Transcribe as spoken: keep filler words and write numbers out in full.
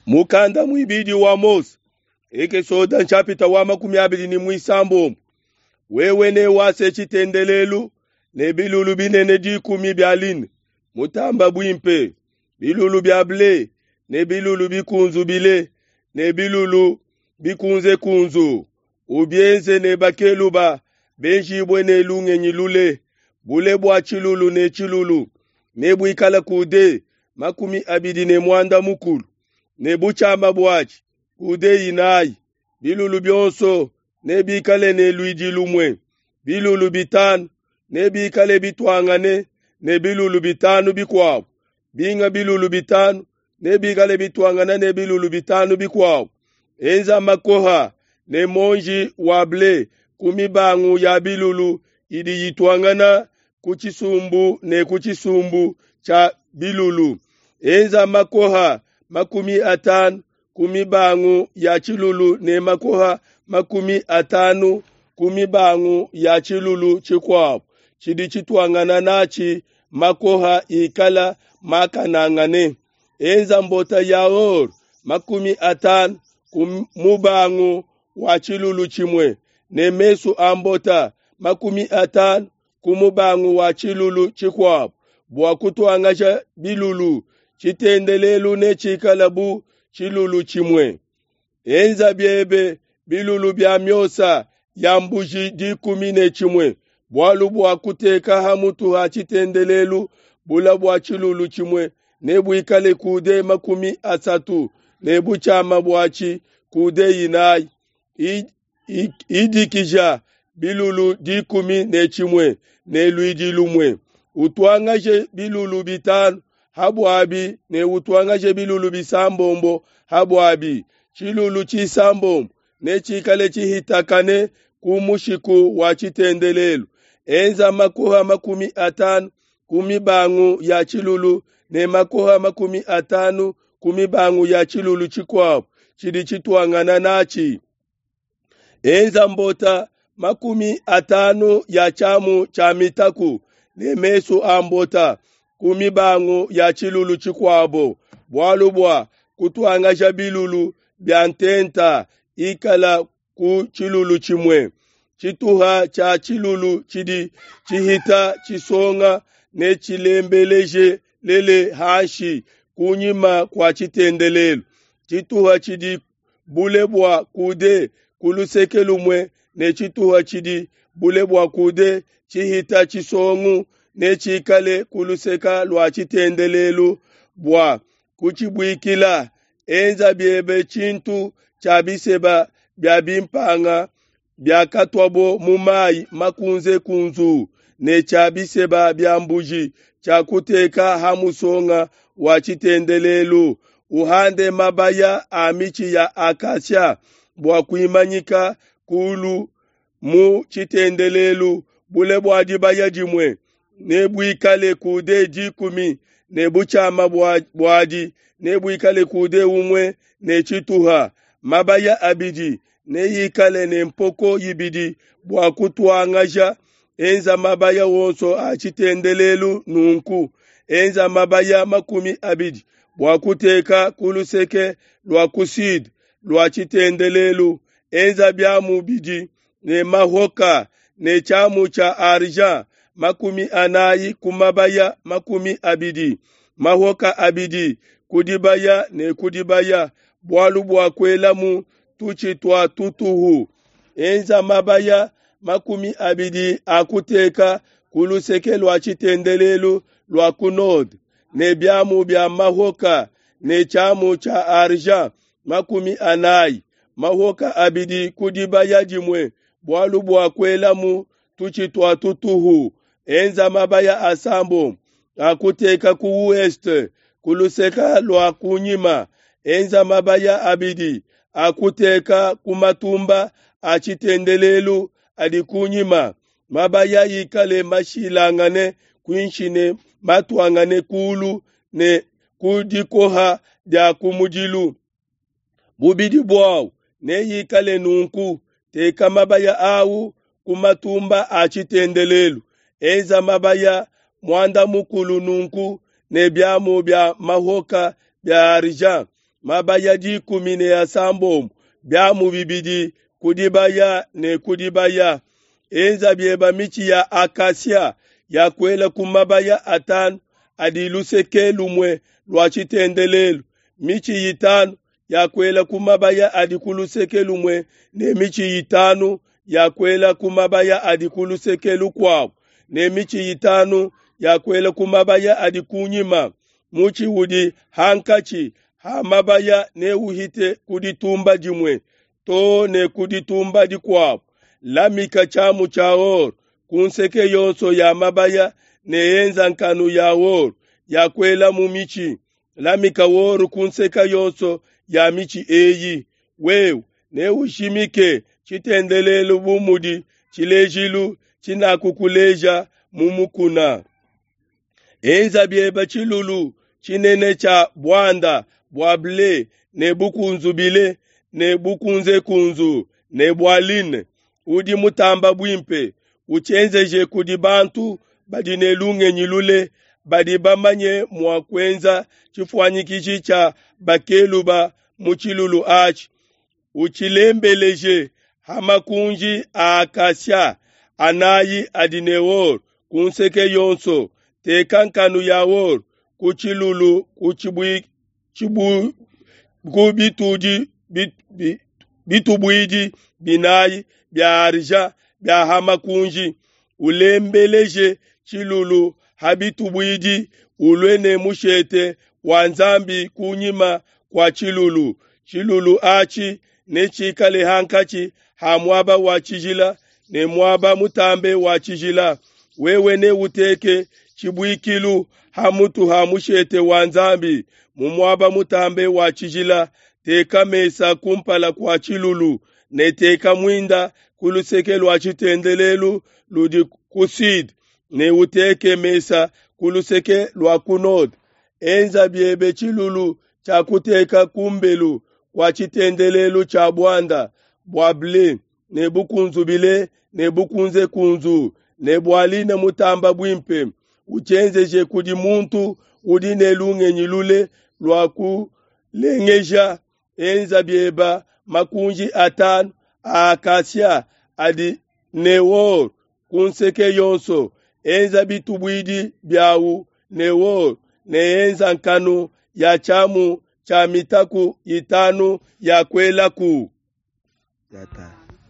Mukanda mwibidi wa Mose. Eke soda nchapita wa makumi abili ni mwisambo. Wewe ne wase chitendelelu. Ne bilulu binene di kumi bialine. Mutamba bwimpe. Bilulu biable. Ne bilulu bikunzu bile. Ne bilulu bikunze kunzu. Ubienze ne bakeluba. Benji bwene lunge nyilule. Bule bwa chilulu ne chilulu. Ne bwikala kude. Makumi abidi ne mwanda mukulu. Ne buchama bwachi. Kude inai. Bilulu bionso. Ne bikale ne luidi lumwe. Bilulu bitanu. Ne bikale bitwangane. Ne bilulu bitanu bikwao. Binga bilulu bitanu. Ne bikale bitwangana ne bilulu bitanu bikwao. Enza makoha. Ne monji wable. Kumibangu ya bilulu. Idi yitwangana. Kuchisumbu ne kuchisumbu cha bilulu. Enza makoha. Makumi atanu. Kumibangu ya chilulu ne makoha. Makumi atanu. Kumibangu ya chilulu chikwao. Chidi chitwangana nachi. Makoha ikala makanangane. Enza mbota ya or. Makumi atanu. Kumubangu wa chilulu chimwe. Ne mesu ambota. Makumi atanu. Kumubangu wa chilulu chikwao. Bwa kutwangasha bilulu. Chitendelelu ne chikalabu chilulu chimwe. Enza biebe bilulu bia myosa yambuji di kumine chimwe. Bwalu bwa kuteka hamutu ha chitendelelu bula bwa chilulu chimwe. Nebu ikale kude makumi asatu. Nebu chama bwachi kude inai. Idikija bilulu di kumi ne chimwe. Ne luidi lumwe. Utwangaje bilulu bitanu. Habwabi ne utwangaje bilulu bisambombo. Habwabi. Chilulu chisambombo. Ne chikale chihitakane kumushiku wa chitendelelu. Enza makoha makumi atanu. Kumibangu ya chilulu. Ne makoha makumi atanu. Kumibangu ya chilulu chikwao. Chidi chitwangana nachi. Enza mbota makumi atanu ya chamu cha mitaku. Ne mesu ambota. Kumibangu ya chilulu chikwabo. Bwalubwa kutwangasha bilulu biantenta ikala ku chilulu chimwe. Chituha cha chilulu chidi chihita chisonga ne chilembeleje lele hashi kunyima kwa chitendelelu. Chituha chidi bulebwa kude kulusekelumwe ne chituha chidi bulebwa kude chihita chisongu ne chikale kuluseka lwa chitendelelu bwa kuchibwikila. Enza biebe chintu chabiseba bia bimpanga bia katwabo mumai makunze kunzu ne chabiseba bia mbuji chakuteka hamusonga wa chitendelelu. Uhande mabaya amichi ya akasha bwa kuimanyika kulu mu chitendelelu bule bwa dibaya jimwe. Nebu ikale kude jikumi. Nebu chama bwadi. Nebu ikale kude umwe. Ne chituha. Mabaya abidi. Ne ikale ne mpoko yibidi. Bwa kutwangasha. Enza mabaya wonso achitendelelu nunku. Enza mabaya makumi abidi. Bwa kuteka kuluseke lwa kusid. Lwa chitendelelu. Enza biamu bidi. Ne mahoka. Ne chamu cha arja. Makumi anayi kumabaya makumi abidi. Mahoka abidi. Kudibaya ne kudibaya. Bwalu bwa kwelamu tuchitwa tutuhu. Enza mabaya makumi abidi akuteka kuluseke lwa chitendelelu lwa kunod. Ne biamu bia mahoka ne chamu cha arja makumi anayi. Mahoka abidi kudibaya jimwe. Bwalu bwa kwelamu tuchitwa tutuhu. Enza mabaya asambo. Akuteka ku west. Kuluseka lwa kunyima. Enza mabaya abidi. Akuteka kumatumba. Achitendelelu adikunyima. Mabaya ikale mashilangane. Kuinshine matwangane kulu. Ne kudikoha dia kumujilu. Bubidi bwao. Ne yikale nunku. Teka mabaya au. Kumatumba achitendelelu. Enza mabaya mwanda mukulu nunku. Ne biamu bia mahoka bia arija. mabaya di kumine ya sambo bya mu bibidi kudibaya ne kudibaya. Enza bieba michi ya akasia ya kwela kumabaya atanu adiluseke lumwe lwachitendelelu. Michi yitanu ya kwela kumabaya adikuluseke lumwe ne michi yitanu ya kwela kumabaya adikuluseke lukwao ne michi yitanu ya kwela kumabaya adikunyima. Muchi udi hankachi hamabaya ne uhite kuditumba jimwe to ne kuditumba dikwao. Lamika chamu chaor kunseke yonso ya mabaya ne enza nkanu ya wor ya kwela mumichi. Lamika wor kunseka yonso ya michi eyi. Wew ne ushimike chitendelelu bumudi chilejilu chinakukuleja mumukuna. Enza bieba chilulu chinene cha bwanda bwable ne bukunzu bile ne bukunze kunzu ne bwaline. Udi mutamba bwimpe uchenzeje kudi bantu badi nelunge nyilule badi bamanye mwakwenza chifuanyikichi cha bakeluba muchilulu achi. Uchilembeleje hamakunji akasya anayi adinewor kunseke yonso tekankanu yawor kuchilulu kuchibui chibu kubituji bit, bit, bitubuiji binayi bya arja bya hamakunji. Ulembeleje chilulu habitubuiji ulwene mushete wanzambi kunyima kwa chilulu. Chilulu achi ne chikale hankachi hamwaba wa chijila ne mwaba mutambe wa chijila. Wewe ne uteke chibuikilu hamutu hamushete wanzambi mumwaba mutambe wa chijila. Teka mesa kumpala kwa chilulu ne teka mwinda kuluseke lwa chitendelelu ludi kusid ne uteke mesa kuluseke lwa kunod. Enza biebe chilulu cha kuteka kumbelu kwa chitendelelu cha bwanda bwable ne bukunzu bile ne bukunze kunzu ne bwaline mutamba bwimpe. Uchenzeje kudi muntu udine lunge nyilule lwaku lengeja. Enza bieba makunji atanu akasya adi newor kunseke yonso. Enza bitubwidi byawu newor ne enza nkanu ya chamu cha mitaku itanu ya kwela ku. Yata.